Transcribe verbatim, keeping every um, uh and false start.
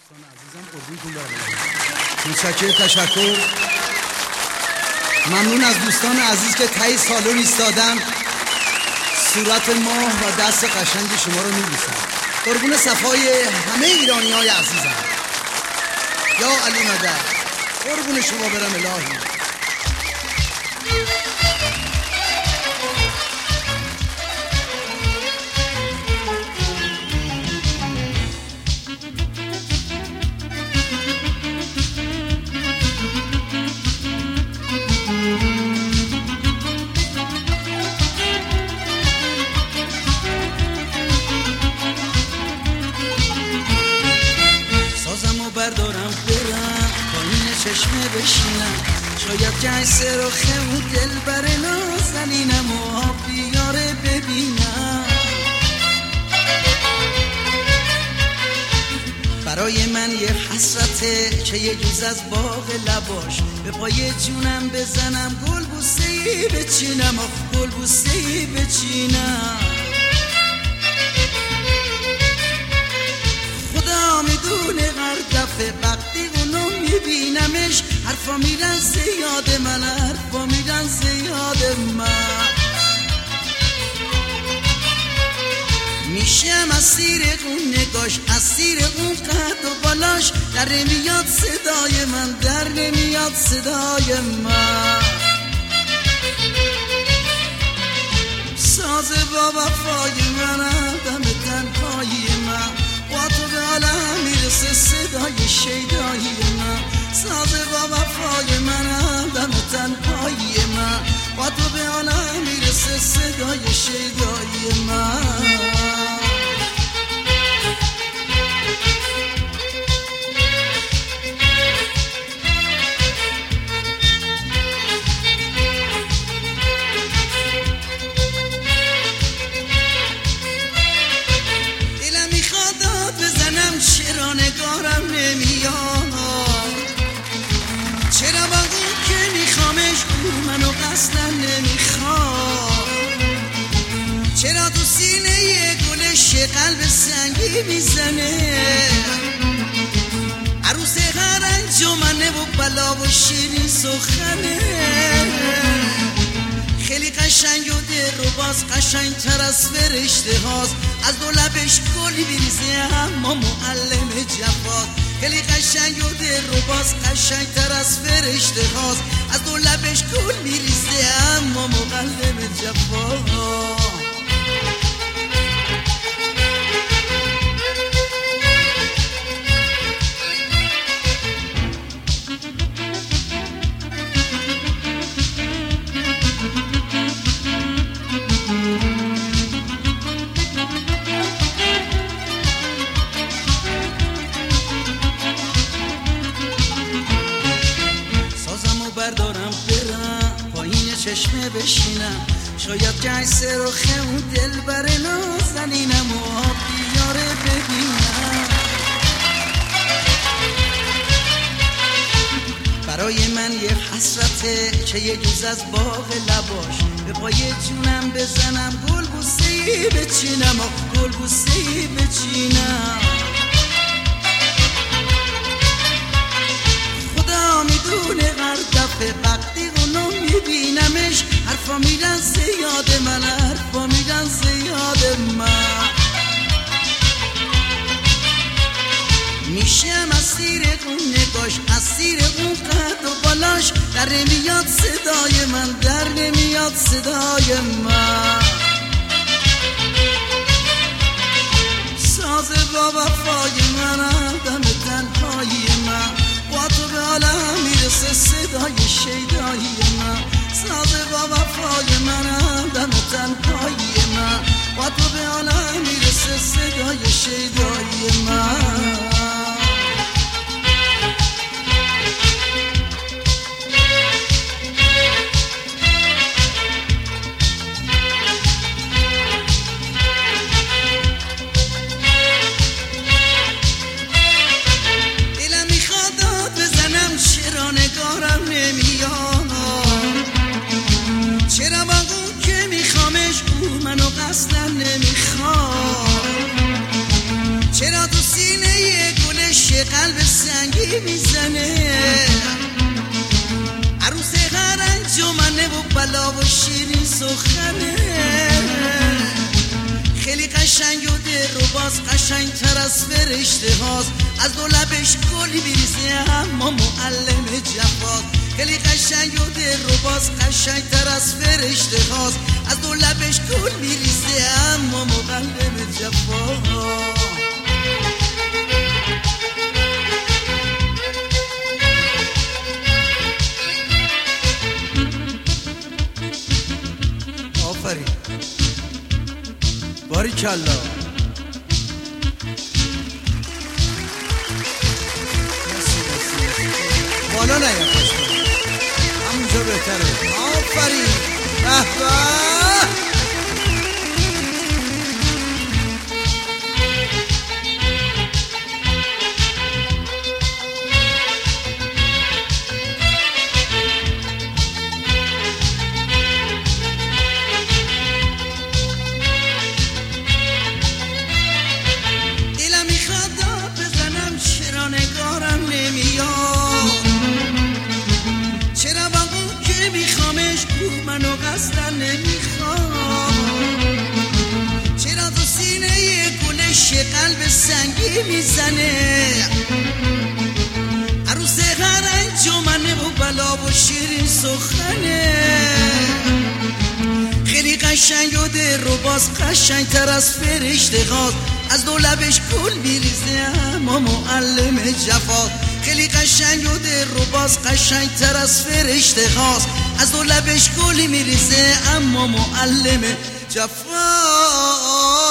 دوستان عزیزم قربونتون برم. متشکرم، تشکر. ممنون از دوستان عزیز که تایی سالن ایستادن، صورت ماه و دست قشنگ شما رو می‌بوسن. قربون صفای همه ایرانی‌های عزیزم. یا علی مدد، قربون شما برم الهی. بردارم برم پایین چشمه بشینم، شاید جیسه رو خمون دل بر نازنینم و آب بیاره ببینم. برای من یه حسرته که یه جوز از باغ لباش به پای جونم بزنم، گل بوسه‌ای بچینم و گل بوسه‌ای بچینم. خدا میدونه هر دفعه وقتی اونو میبینمش حرفا میرن زیاد من، حرفا میرن زیاد من. میشم اسیر اون نگاش، اسیر اون قد و بالاش، در نمیاد صدای من، در نمیاد صدای من. ساز با وفای من، آدم تنهایی من، با تو به عالم میرسه صدای شیدایی من. ساز با وفای من، آدم تنهایی من، با تو به عالم میرسه صدای شیدایی من. چرا نگارم نمیاد، چرا با اون که میخوامش او منو قصدن نمیخواد، چرا تو سینه یه گلش قلب سنگی میزنه، عروس هر انجمنه و بلا و شیرین سخنه. خیلی قشنگ و در رو باز قشنگ تر از فرشته هاست، از دو لبش گلی بیریزه اما معلم جفاست. خیلی قشنگ و در رو باز قشنگ تر از فرشته هاست، از دو لبش گل بیریزه اما معلم جفاست. بردارم برم پایین چشمه بشینم، شاید جیسه رو خمون دل بر نازنینم و آب بیاره ببینم. برای من یه حسرته که یه جوز از باغ لباش به پای جونم بزنم، گل بوسه‌ای بچینم و گل بوسه‌ای بچینم. خدا میدونه هر دفعه وقتی اونو میبینمش حرفا میرن زیاد من، حرفا میرن زیاد من. میشم اسیر اون نگاش، اسیر اون قد و بالاش، در نمیاد صدای من، در نمیاد صدای من. ساز با وفای من، آدم تنهایی من، با تو به عالم میرسه صدای شیدایی من. ساز با وفای من، آدم تنهایی من، با تو به عالم میرسه صدای شیدایی من. قلب سنگی میزنه عروس هر انجمنه و بلا و شیرین سخنه خیلی قشنگ و دل رو باز قشنگ تر از فرشته هاست از دو لبش گلی میریزه اما معلم جفاست خیلی قشنگ و دل رو باز قشنگ تر از فرشته هاست از دو لبش گل میریزه اما معلم جفاست آفرین باریکالله بالا نیا خوش کنی همونجا بهتره آفرین به به منو قصدن نمیخوام چرا تو سینه یه گلش قلب سنگی میزنه عروس هر انجمنه و بلا و شیرین سخنه خیلی قشنگ و دل رو باز قشنگ تر از فرشته هاست از دو لبش گل میریزه اما معلم جفاست خیلی قشنگ و دل رو باز قشنگ تر از فرشته هاست از دو لبش گلی میریزه اما معلم جفاست